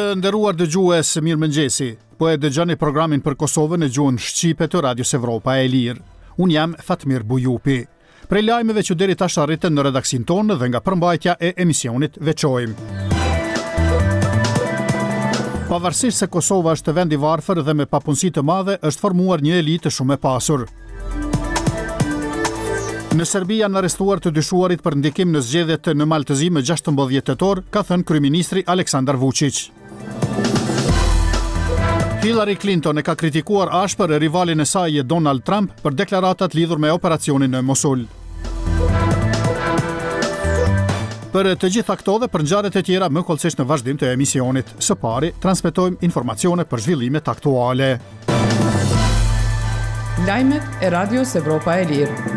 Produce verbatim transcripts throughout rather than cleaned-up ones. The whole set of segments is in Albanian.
nderuar dëgjues, mirëmëngjesi. Po e dëgjoni programin për Kosovën në gjuhën shqipe të Radios Evropa e Lirë. Unë jam Fatmir Bujupi. Prej lajmeve që deri tash arritën në redaksin tonë dhe nga përmbajtja e emisionit veçojmë. Pavarësisht se Kosova është vend i varfër dhe me papunësi të madhe, është formuar një elitë shumë e pasur. Në Serbi janë arrestuar të dyshuarit për ndikim në zgjedhjet në Maltëzi më gjashtëmbëdhjetë tetor, ka thënë kryeministri Aleksandar Vučić. Hillary Clinton e ka kritikuar ashpër rivalin e saj Donald Trump për deklaratat lidhur me operacionin në Mosul. Për të gjitha këto dhe për ngjarjet e tjera më kollësisht në vazhdim të emisionit. Së pari, transmetojmë informacione për zhvillimet aktuale. Lajmet e Radios Evropa e Lirë.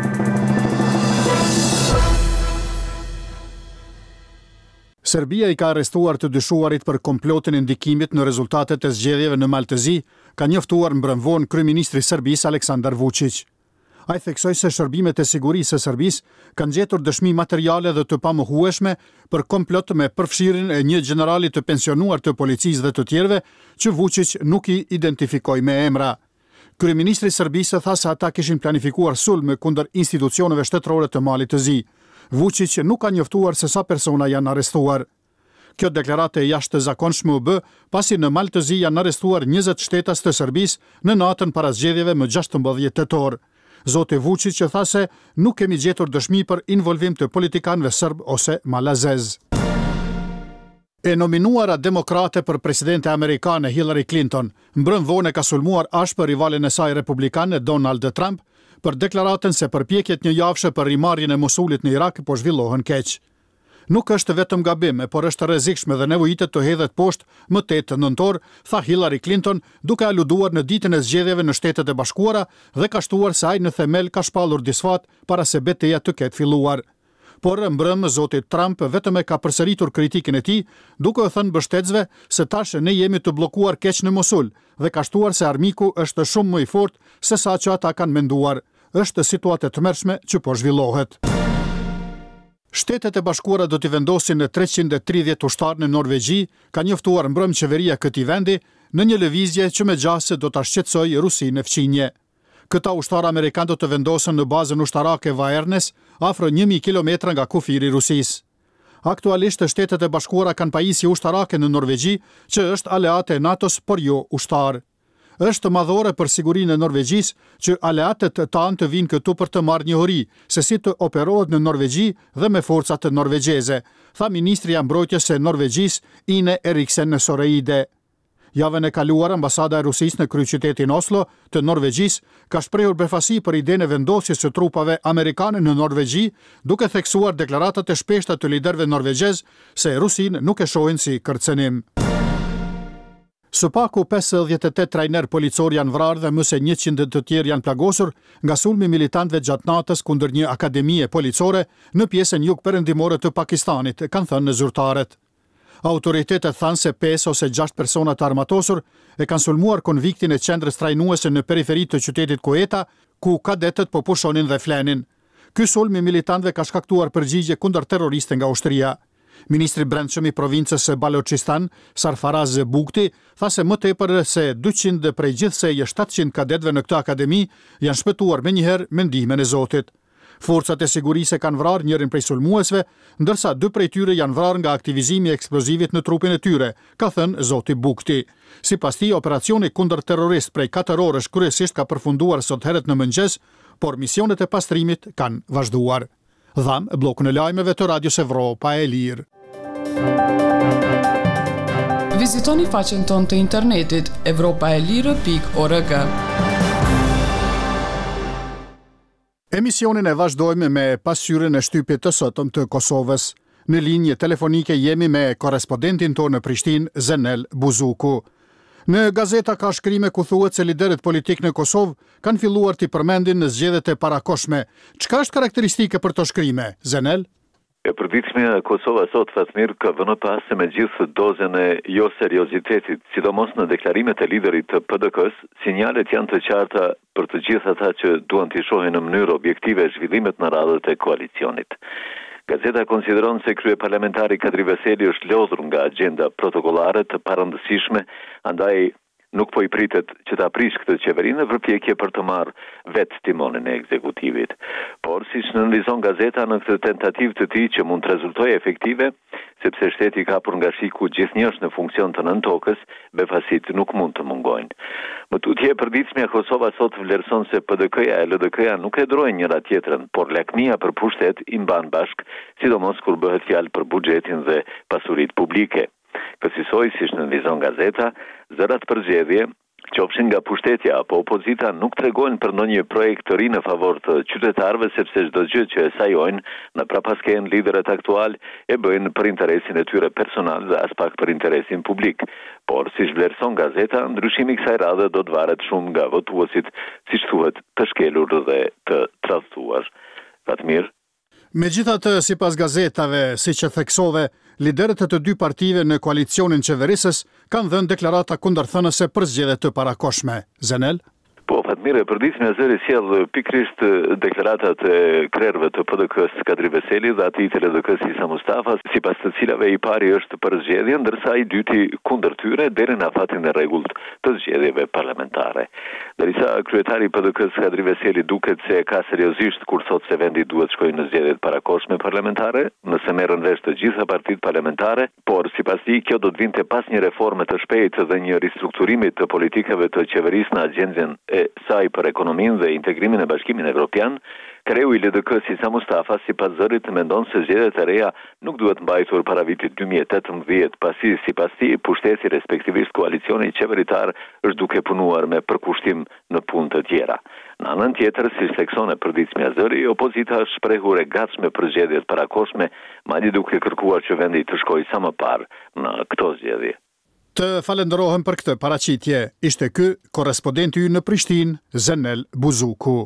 Serbia i ka arrestuar të dyshuarit për komplotin e ndikimit në rezultatet e zgjedhjeve në Maltëzi, ka njoftuar mbrëmvon kryeministri i Serbisë Aleksandar Vučić. Ai theksoi se shërbimet e sigurisë së Serbisë kanë gjetur dëshmi materiale dhe të pamohueshme për komplot me përfshirjen e një generali të pensionuar të policisë dhe të tjerëve që Vučić nuk i identifikoi me emra. Kryeministri i Serbisë tha se ata kishin planifikuar sulme kundër institucioneve shtetërore të Malit të Zi. Vučić nuk ka njoftuar se sa persona janë arrestuar. Kjo deklarate e jashtëzakonshme u bë pasi në Malë të Zi janë arrestuar njëzet shtetas të Serbisë në natën para zgjedhjeve më gjashtëmbëdhjetë tetor. Zoti Vučić tha se nuk kemi gjetur dëshmi për involvim të politikanëve serb ose malazez. E nominuara demokrate për presidente amerikane Hillary Clinton, mbrëm vonë ka sulmuar ashpër rivalin e saj republikane Donald Trump për deklaratën se përpjekjet një javëshe për rimarrjen e Mosulit në Irak po zhvillohen keq. Nuk është vetëm gabim, por është rrezikshme dhe nevojitet të hedhet poshtë më tetë nëntor, tha Hillary Clinton, duke aluduar në ditën e zgjedhjeve në Shtetet e Bashkuara dhe ka shtuar se ai në themel ka shpallur disfat para se betejë të ketë filluar. Por mbrëm zoti Trump vetëm e ka përsëritur kritikën e tij, duke u thënë mbështetësve se tash ne jemi të bllokuar keq në Mosul dhe ka shtuar se armiku është shumë më i fortë se sa që ata kanë menduar. Është situatë e tmerrshme që po zhvillohet. Shtetet e Bashkuara do t'i vendosin në treqind e tridhjetë ushtarë në Norvegji, ka njoftuar mbrëm qeveria këtij vendi në një lëvizje që me gjasë do ta shqetësojë Rusinë në fqinje. Këta ushtarë amerikanë do të vendosen në bazën ushtarake Vaernes, afro një mijë kilometra nga kufiri i Rusisë. Aktualisht Shtetet e Bashkuara kanë pajisje ushtarake në Norvegji, që është aleate e NATO-s, por jo ushtar. Është madhore për sigurinë e Norvegjisë që aleatët tanë të vinë këtu për të marrë njohuri se si të operohet në Norvegji dhe me forcat norvegjeze, tha ministri i mbrojtjes së Norvegjisë Ine Eriksen Soreide. Javën e kaluar ambasada e Rusisë në kryeqytetin Oslo të Norvegjisë ka shprehur befasi për idenë e vendosjes së trupave amerikane në Norvegji, duke theksuar deklaratat e shpeshta të liderëve norvegjez se Rusinë nuk e shohin si kërcënim. Së paku pesëdhjetë e tetë trajner policor janë vrarë dhe më se njëqind të tjerë janë plagosur nga sulmi militantëve gjatë natës kundër një akademie policore në pjesën jugperëndimore të Pakistanit, kanë thënë zyrtarët. Autoritetet thanë se pesë ose gjashtë persona të armatosur e kanë sulmuar konviktin e qendrës trajnuese në periferi të qytetit Quetta, ku kadetët po pushonin dhe flenin. Ky sulm i militantëve ka shkaktuar përgjigje kundër terroriste nga ushtria. Ministri brendshëm i provincës së Balochistan, Sarfaraz Bukti, tha se më tepër se dyqind prej gjithsej shtatëqind kadetëve në këtë akademi janë shpëtuar menjëherë me ndihmën e Zotit. Forcat e sigurisë kanë vrarë njërin prej sulmuesve, ndërsa dy prej tyre janë vrarë nga aktivizimi i eksplozivit në trupin e tyre, ka thënë Zoti Bukti. Sipas tij, operacioni kundër terrorist prej katër orësh kryesisht ka përfunduar sot herët në mëngjes, por misionet e pastrimit kanë vazhduar. Dham blokun e lajmeve të Radios Evropa e Lirë. Vizitoni faqen tonë të internetit evropaelire pikë org. Emisionin e vazhdojmë me pasqyrën e shtypit të sotëm të Kosovës. Në linjë telefonike jemi me korrespondentin tonë në Prishtinë, Zenel Buzuku. Në gazeta ka shkrime ku thuhet se liderët politik në Kosovë kanë filluar t'i përmendin në zgjedhjet e parakohshme. Çka është karakteristike për to shkrime, Zenel? E përditshmja e Kosova sot, Fatmir, ka vënë pas me gjithë dozën e jo seriozitetit, sidomos në deklarimet e liderit të P D K-s, sinjalet janë të qarta për të gjithë ata që duan t'i shohin në mënyrë objektive zhvillimet në radhët e koalicionit. Gazeta konsideron se kryeparlamentari Kadri Veseli është lodhur nga agenda protokollare të parëndësishme, andaj nuk po i pritet që ta prish këtë qeveri në përpjekje për të marrë vetë timonin e ekzekutivit. Por, siç nënvizon gazeta në këtë tentativë të tij që mund të rezultojë efektive, sepse shteti ka për nga shiku gjithnjësh në funksion të nën tokës, befasit nuk mund të mungojnë. Më tutje, përditshmja Kosova sot vlerëson se P D K-ja e L D K-ja nuk e drojnë njëra tjetrën, por lakmia për pushtet i mban bashk, sidomos kur bëhet fjalë për buxhetin dhe pasuritë publike. Kësaj, siç nënvizon gazeta, zërat përgjedhje, qofshin nga pushtetja apo opozita, nuk tregojnë për ndonjë projekt të ri në favor të qytetarëve, sepse çdo gjë që e sajojnë në prapasken liderët aktual e bëjnë për interesin e tyre personal dhe as pak për interesin publik. Por, siç vlerëson gazeta, ndryshimi i kësaj radhe do të varet shumë nga votuesit, siç thuhet, të shkelur dhe të tradhtuar. Fatmir. Megjithatë, sipas gazetave, siç e theksove, liderët e të dy partive në koalicionin qeverisës kanë dhënë deklarata kundërthënëse për zgjedhjet të parakoshme. Zenel? Po, Fatmire, përditshmja zëri sjell pikërisht deklaratat e krerëve të P D K-s Kadri Veseli dhe atij të L D K-s Isa Mustafa, sipas të cilave i pari është për zgjedhje, ndërsa i dyti kundër tyre deri në afatin e rregullt të zgjedhjeve parlamentare. Derisa kryetari i P D K-s Kadri Veseli duket se ka seriozisht kur thot se vendi duhet shkojë në zgjedhjet parakoshme parlamentare, nëse merren vesh të gjitha partitë parlamentare, por sipas tij kjo do të vinte pas një reforme të shpejtë dhe një ristrukturimi të politikave të qeverisë në agjendën e saj për ekonominë dhe integrimin e Bashkimit Evropian. Kreu i L D K-s Isa Mustafa, sipas zërit, mendon se zgjedhjet e reja nuk duhet mbajtur para vitit dy mijë e tetëmbëdhjetë, pasi sipas tij pushteti respektivisht koalicioni qeveritar është duke punuar me përkushtim në punë të tjera. Në anën tjetër, siç thekson e përditshmja zëri, opozita është shprehur e gatshme për zgjedhjet parakoshme, madje duke kërkuar që vendi të shkojë sa më parë në këto zgjedhje. Të falenderohem për këtë paraqitje. Ishte ky korrespondenti ynë në Prishtinë, Zenel Buzuku.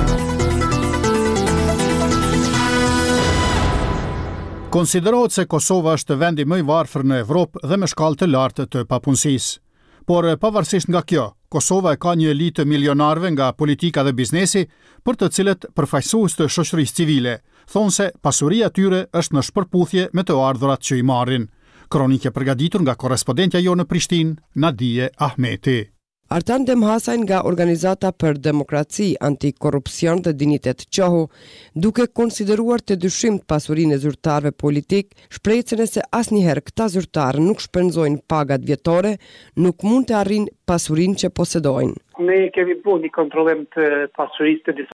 Konsiderohet se Kosova është vendi më i varfër në Evropë dhe me shkallë të lartë të papunësisë. Por pavarësisht nga kjo, Kosova ka një elitë milionarëve nga politika dhe biznesi, për të cilët përfaqësues të shoqërisë civile thonë se pasuria e tyre është në shpërputhje me të ardhurat që i marrin. Kronike përgatitur nga korrespondentja jo në Prishtinë, Nadije Ahmeti. Artan Demhasaj nga Organizata për Demokraci, Antikorrupsion dhe Dinitet Qohu, duke konsideruar të dyshimt pasurinë e zyrtarëve politik, shprehjen se asnjëherë këta zyrtarë nuk shpenzojnë pagat vjetore, nuk mund të arrijnë pasurinë që posedojnë. Ne kemi bu një kontrollim të pasurisë të